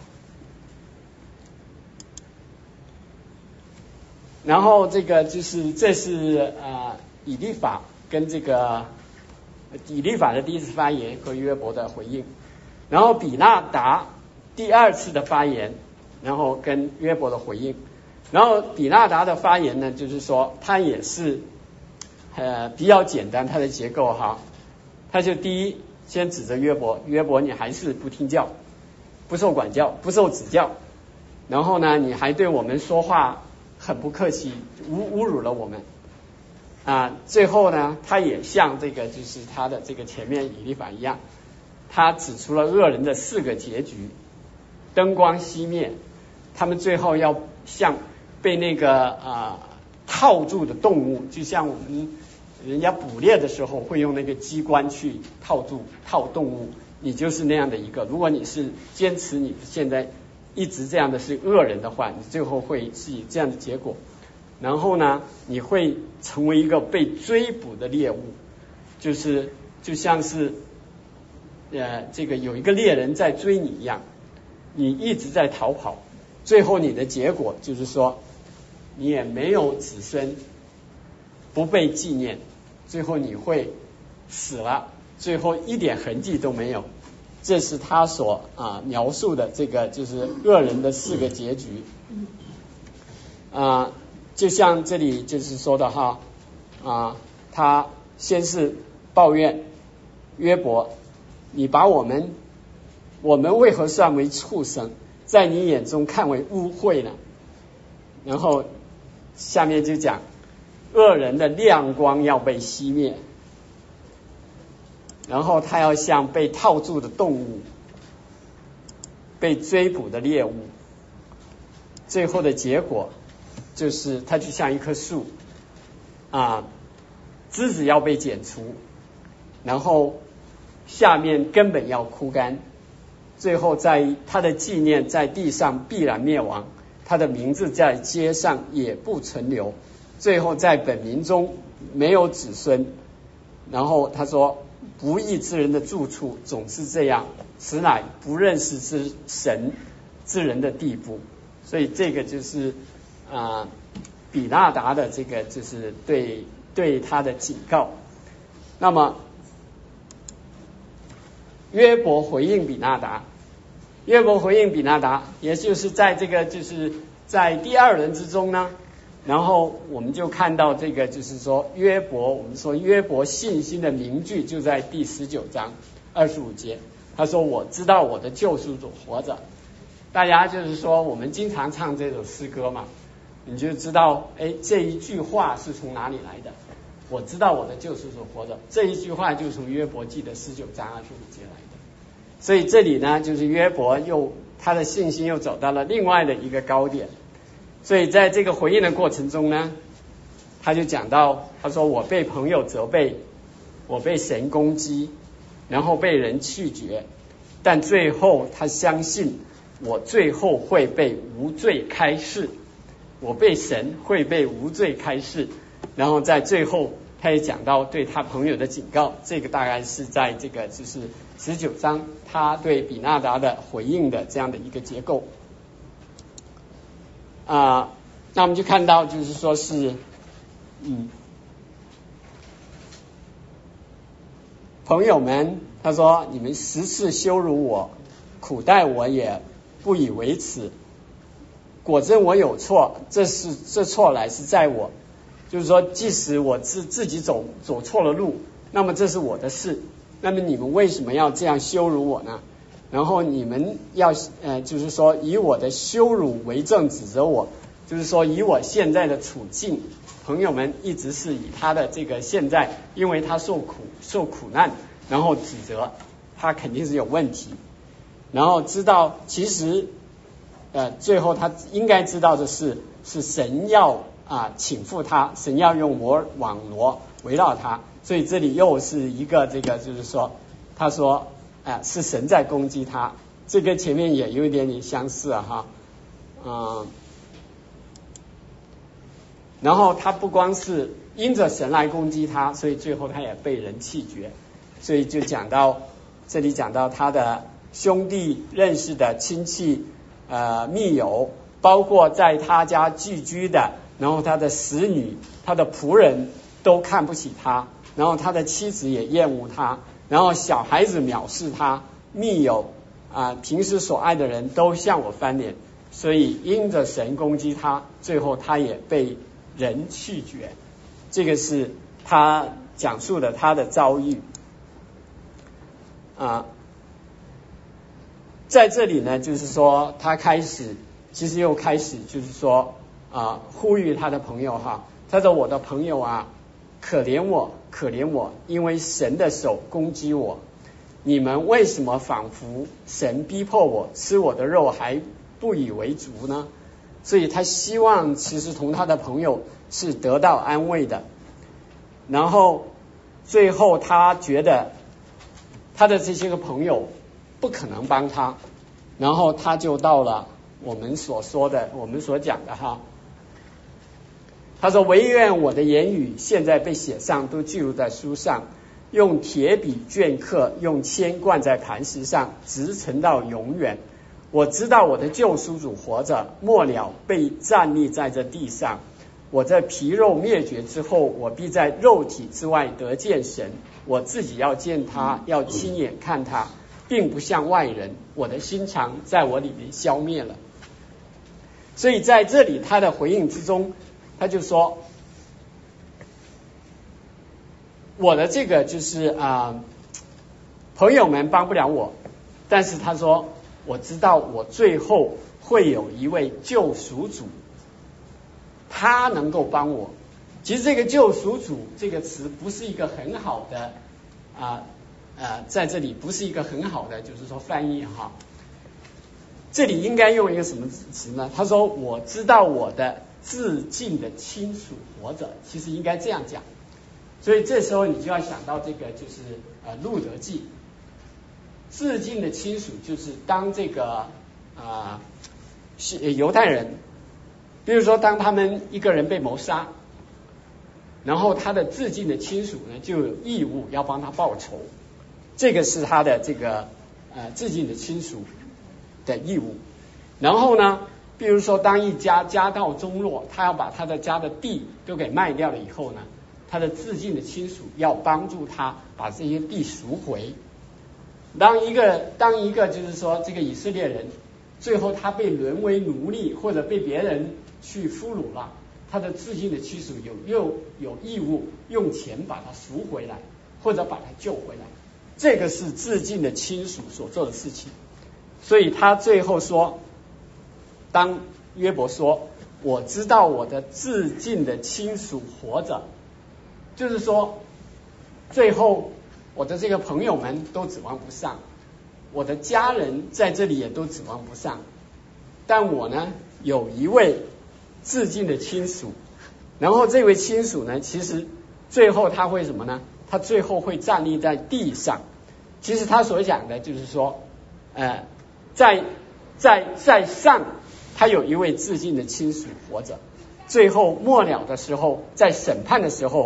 然后这个就是这是呃以利法跟这个以利法的第一次发言和约伯的回应，然后比纳达第二次的发言，然后跟约伯的回应。然后比纳达的发言呢，就是说他也是呃比较简单，他的结构哈，他就第一先指着约伯，约伯你还是不听教，不受管教，不受指教，然后呢你还对我们说话很不客气，侮侮辱了我们啊。最后呢，他也像这个就是他的这个前面以利法一样，他指出了恶人的四个结局，灯光熄灭，他们最后要像被那个啊套住的动物，就像我们人家捕猎的时候会用那个机关去套住套动物，你就是那样的一个。如果你是坚持你现在一直这样的是恶人的话，你最后会是以这样的结果。然后呢，你会成为一个被追捕的猎物，就是就像是呃这个有一个猎人在追你一样，你一直在逃跑，最后你的结果就是说你也没有子孙，不被纪念，最后你会死了，最后一点痕迹都没有。这是他所啊描述的这个就是恶人的四个结局啊，就像这里就是说的哈啊，他先是抱怨约伯，你把我们我们为何算为畜生，在你眼中看为污秽呢？然后下面就讲恶人的亮光要被熄灭，然后他要像被套住的动物，被追捕的猎物，最后的结果就是他就像一棵树啊，枝子要被剪除，然后下面根本要枯干，最后在他的纪念在地上必然灭亡，他的名字在街上也不存留，最后在本民中没有子孙。然后他说不义之人的住处总是这样，此乃不认识之神之人的地步。所以这个就是啊比纳达的这个就是对对他的警告。那么约伯回应比纳达，约伯回应比纳达，也就是在这个就是在第二轮之中呢，然后我们就看到这个就是说约伯，我们说约伯信心的名句就在第十九章二十五节，他说我知道我的救赎主活着。大家就是说我们经常唱这首诗歌嘛，你就知道哎这一句话是从哪里来的，我知道我的救赎主活着，这一句话就从约伯记的十九章二十五节来的。所以这里呢就是约伯又他的信心又走到了另外的一个高点。所以在这个回应的过程中呢，他就讲到，他说我被朋友责备，我被神攻击，然后被人拒绝，但最后他相信我最后会被无罪开释，我被神会被无罪开释，然后在最后他也讲到对他朋友的警告，这个大概是在这个就是十九章他对比纳达的回应的这样的一个结构啊、呃。那我们就看到就是说是嗯，朋友们，他说你们十次羞辱我，苦待我也不以为耻，果真我有错，这是这错来是在我，就是说即使我自自己走走错了路，那么这是我的事，那么你们为什么要这样羞辱我呢？然后你们要呃就是说以我的羞辱为证指责我，就是说以我现在的处境，朋友们一直是以他的这个现在，因为他受苦受苦难，然后指责他肯定是有问题，然后知道其实呃最后他应该知道的是是神要啊倾覆他，神要用魔网罗围绕他，所以这里又是一个这个就是说他说啊、呃、是神在攻击他，这跟前面也有一点点相似啊哈嗯。呃然后他不光是因着神来攻击他，所以最后他也被人弃绝，所以就讲到这里讲到他的兄弟认识的亲戚呃密友，包括在他家寄居的，然后他的使女他的仆人都看不起他，然后他的妻子也厌恶他，然后小孩子藐视他，密友啊、呃、平时所爱的人都向我翻脸，所以因着神攻击他，最后他也被人弃绝。这个是他讲述的他的遭遇啊。在这里呢，就是说他开始其实又开始就是说啊呼吁他的朋友哈，他说我的朋友啊，可怜我可怜我，因为神的手攻击我，你们为什么仿佛神逼迫我吃我的肉还不以为足呢？所以他希望其实同他的朋友是得到安慰的，然后最后他觉得他的这些个朋友不可能帮他，然后他就到了我们所说的我们所讲的哈，他说唯愿我的言语现在被写上，都记录在书上，用铁笔镌刻，用铅灌在磐石上，直陈到永远。我知道我的救赎主活着，末了被站立在这地上。我这皮肉灭绝之后，我必在肉体之外得见神，我自己要见他，要亲眼看他，并不像外人，我的心肠在我里面消灭了。所以在这里他的回应之中，他就说我的这个就是啊、呃，朋友们帮不了我，但是他说我知道我最后会有一位救赎主，他能够帮我。其实这个救赎主这个词不是一个很好的啊呃，在这里不是一个很好的就是说翻译哈。这里应该用一个什么词呢？他说我知道我的至近的亲属活着，其实应该这样讲。所以这时候你就要想到这个就是呃路德记，至近的亲属就是当这个啊是、呃、犹太人，比如说当他们一个人被谋杀，然后他的至近的亲属呢就有义务要帮他报仇，这个是他的这个呃至近的亲属的义务。然后呢，比如说当一家家道中落，他要把他的家的地都给卖掉了以后呢，他的至近的亲属要帮助他把这些地赎回。当一个当一个就是说这个以色列人最后他被沦为奴隶或者被别人去俘虏了，他的至近的亲属有又有义务用钱把他赎回来或者把他救回来，这个是至近的亲属所做的事情。所以他最后说，当约伯说我知道我的至近的亲属活着，就是说最后我的这个朋友们都指望不上，我的家人在这里也都指望不上，但我呢有一位至近的亲属，然后这位亲属呢其实最后他会什么呢？他最后会站立在地上。其实他所讲的就是说呃在在在上他有一位至近的亲属活着，最后末了的时候在审判的时候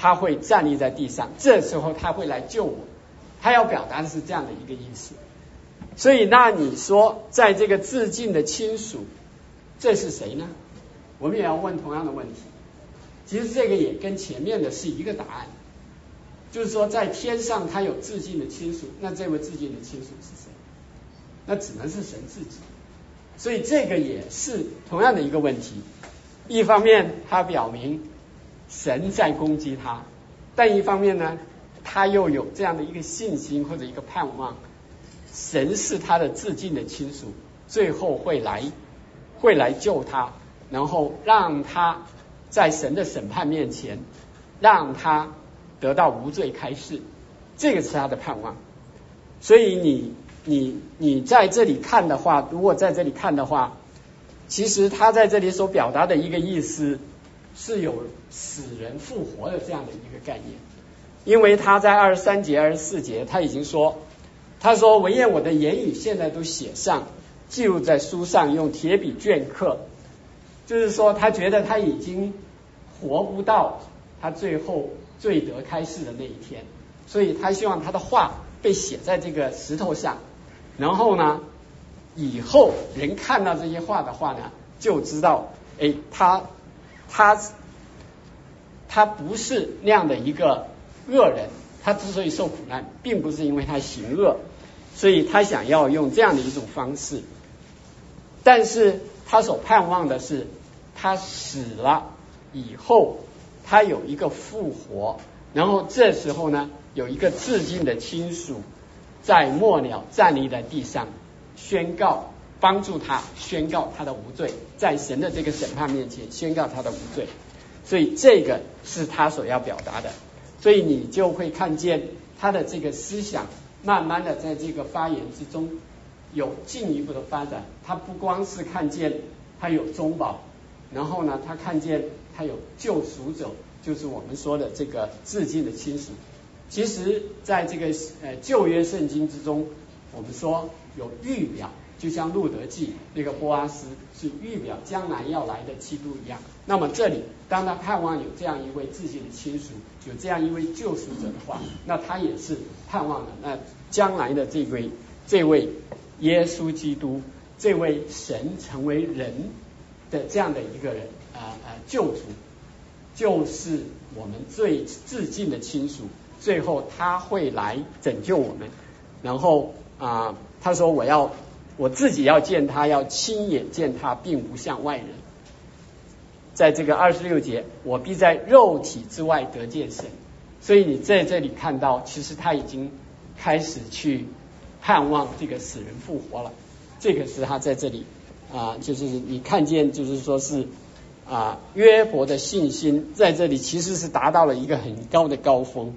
他会站立在地上，这时候他会来救我。他要表达的是这样的一个意思。所以那你说在这个至近的亲属，这是谁呢？我们也要问同样的问题。其实这个也跟前面的是一个答案，就是说在天上他有至近的亲属，那这位至近的亲属是谁？那只能是神自己。所以这个也是同样的一个问题。一方面他表明神在攻击他，但一方面呢，他又有这样的一个信心或者一个盼望，神是他的至近的亲属，最后会来会来救他，然后让他在神的审判面前，让他得到无罪开释，这个是他的盼望。所以你你你在这里看的话，如果在这里看的话，其实他在这里所表达的一个意思是有死人复活的这样的一个概念。因为他在二十三节二十四节他已经说，他说惟愿我的言语现在都写上，记录在书上，用铁笔镌刻，就是说他觉得他已经活不到他最后罪得开释的那一天，所以他希望他的话被写在这个石头上，然后呢以后人看到这些话的话呢，就知道哎，他他他不是那样的一个恶人，他之所以受苦难并不是因为他行恶，所以他想要用这样的一种方式，但是他所盼望的是他死了以后他有一个复活，然后这时候呢有一个至近的亲属在末了站立在地上宣告，帮助他宣告他的无罪，在神的这个审判面前宣告他的无罪。所以这个是他所要表达的，所以你就会看见他的这个思想慢慢的在这个发言之中有进一步的发展。他不光是看见他有中保，然后呢他看见他有救赎者，就是我们说的这个至近的亲属。其实在这个呃旧约圣经之中，我们说有预表，就像路德记那个波阿斯是预表将来要来的基督一样。那么这里当他盼望有这样一位至近的亲属，有这样一位救赎者的话，那他也是盼望的那将来的这位这位耶稣基督，这位神成为人的这样的一个人啊啊救主，就是我们最至近的亲属，最后他会来拯救我们。然后啊他说我要我自己要见他，要亲眼见他，并不像外人。在这个二十六节，我必在肉体之外得见神。所以你在这里看到，其实他已经开始去盼望这个死人复活了。这个是他在这里啊，就是你看见，就是说是啊，约伯的信心在这里其实是达到了一个很高的高峰。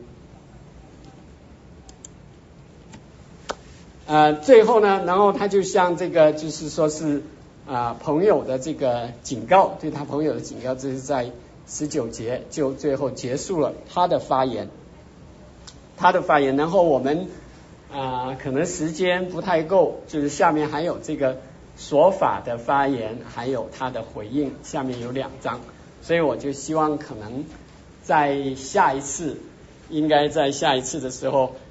呃，最后呢，然后他就像这个，就是说是啊、呃、朋友的这个警告，对他朋友的警告，这是在十九节就最后结束了他的发言，他的发言。然后我们啊、呃、可能时间不太够，就是下面还有这个说法的发言，还有他的回应，下面有两章，所以我就希望可能在下一次，应该在下一次的时候。